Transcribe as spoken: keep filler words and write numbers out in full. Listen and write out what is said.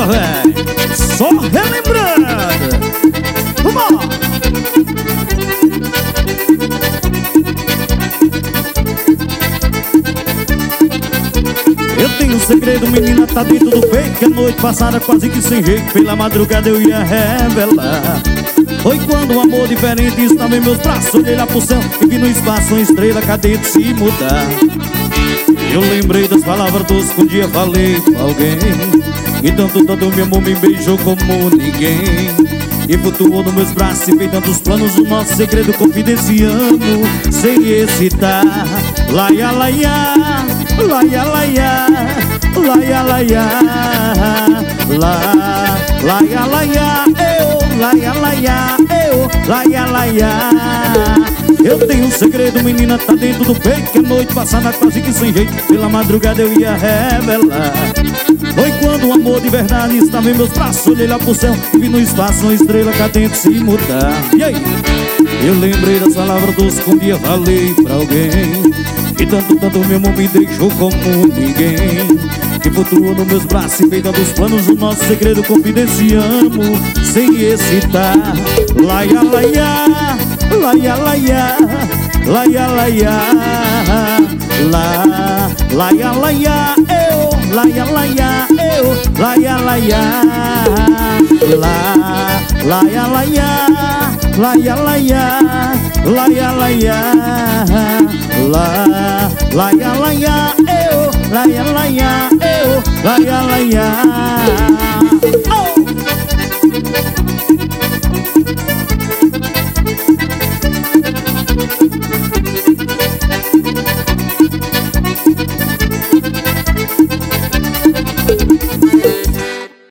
velho, só relembrando. Vamos! Eu tenho um segredo, menina, tá dentro do peito, que a noite passada quase que sem jeito, pela madrugada eu ia revelar. Foi quando um amor diferente estava em meus braços, olhei lá pro céu e vi no espaço uma estrela cadente se mudar. Eu lembrei das palavras doces que um dia falei pra alguém, e tanto, tanto meu amor me beijou como ninguém, e flutuou nos meus braços e fez tantos planos, o nosso segredo confidenciamos, sem hesitar. Laia, laia, laia, laia, laia, laia, la, laia, laia, eu, laia, laia, eu, laia, laia. Eu tenho um segredo, menina, tá dentro do peito, que a noite passada quase que sem jeito, pela madrugada eu ia revelar. Foi quando o amor de verdade estava em meus braços, olhei lá pro céu e vi no espaço uma estrela cadente se mudar. E aí? Eu lembrei das palavras doces que um dia falei pra alguém, e tanto, tanto meu amor me deixou como ninguém, que flutuou nos meus braços e feita dos planos, o nosso segredo confidenciamos, sem hesitar. Laia, laia, laia, laia, laia, laia, la, laia, laia, eu, laia, laia, eu, laia, laia, la, laia, laia, laia, laia, laia, laia, la, laia, laia, eu, laia, laia, eu, laia, laia.